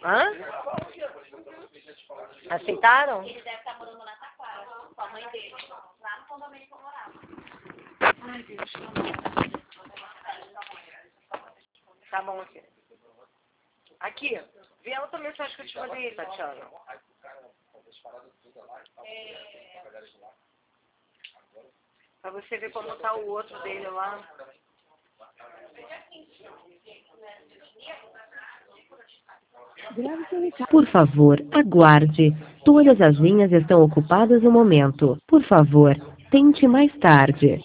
Hã? Aceitaram? Ele deve estar morando na Taquara, com a mãe dele, lá no condomínio que eu morava. Ai, Deus. Tá bom, aqui. Aqui, vê a outra mensagem que eu te mandei, Tatiana. Pra você ver como tá o outro dele lá. Por favor, aguarde. Todas as linhas estão ocupadas no momento. Por favor, tente mais tarde.